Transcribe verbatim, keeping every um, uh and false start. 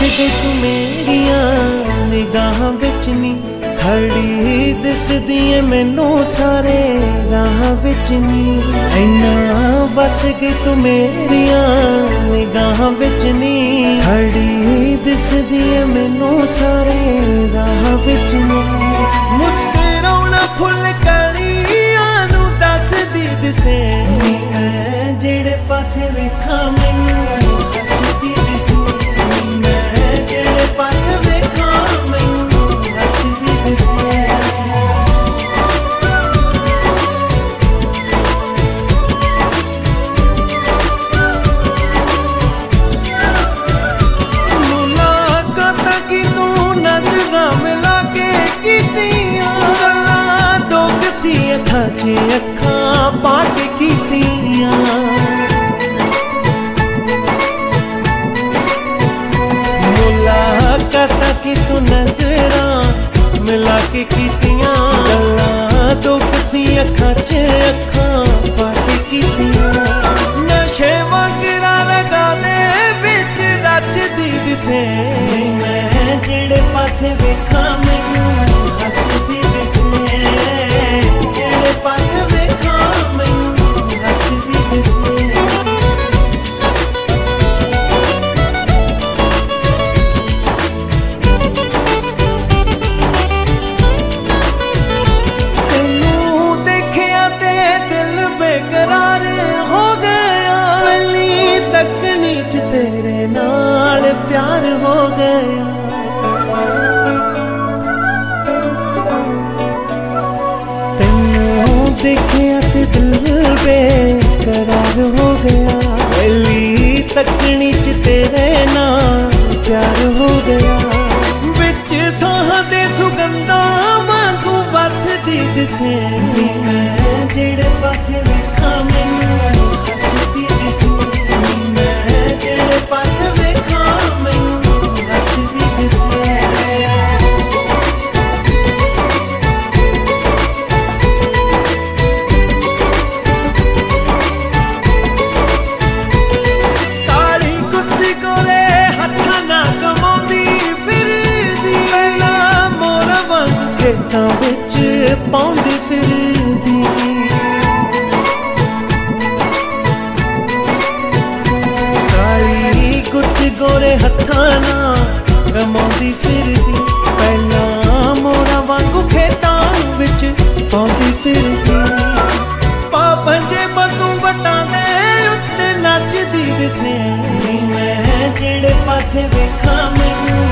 गई तू मेरिया निगाहां विच नी, खड़ी दिसदी ऐ मैनू सारे राह विच नी। इन्ना बस गई तू मेरिया निगाहां विच नी, खड़ी दिसदी ऐ मैनू सारे राह विच नी। मुस्कुराउणा फुल कलियां नू दसदी दिसे, मैं जेड़े पासे वेखां मैनू हसदी दिसे, मैं जेड़े पासे वेखां मैनू हसदी दिसे। मुलाकातां की तू नज़रां मिला के कीतियां, गल्लां दो किसी अखां च अखां पा के कीतियां। मुलाकातां की तू नज़रां मिला के कीतियां, गल्लां दो किसी अखां च अखां पा के कीतियां। नशे वगैरा लगा दे बिच रचदी दिसे, मैं जेड़े पासे वेखां मैनू हसदी दिसे, जेड़े पासे वेखां मैनू हसदी दिसे। बेकरार हो गया, पहली तकनी च तेरे नाल प्यार हो गया। तेनू देखिया ते दिल बेकरार हो गया, पहली तकनी च तेरे नाल प्यार हो गया। विच साह दे सुगंधा वांगू वसदी दिसे, मैं जेड़े पासे वेखां मैनू हसदी दिसे, मैं जेड़े पासे वेखां मैनू हसदी दिसे। काली कुत्ती कोले हत्थां ना कमाउंदी फिरदी, पहलां मोरा वांग खेतां विच पाउंदी फिरदी। गोरे हत्थां नाल कमाउंदी फिरदी, पहलां मोरा वांगू खेतां विच पाउंदी फिरदी। पापंजे बतू वटां दे उत्ते नचदी दिसे, मैं जेड़े पासे वेखां मैनू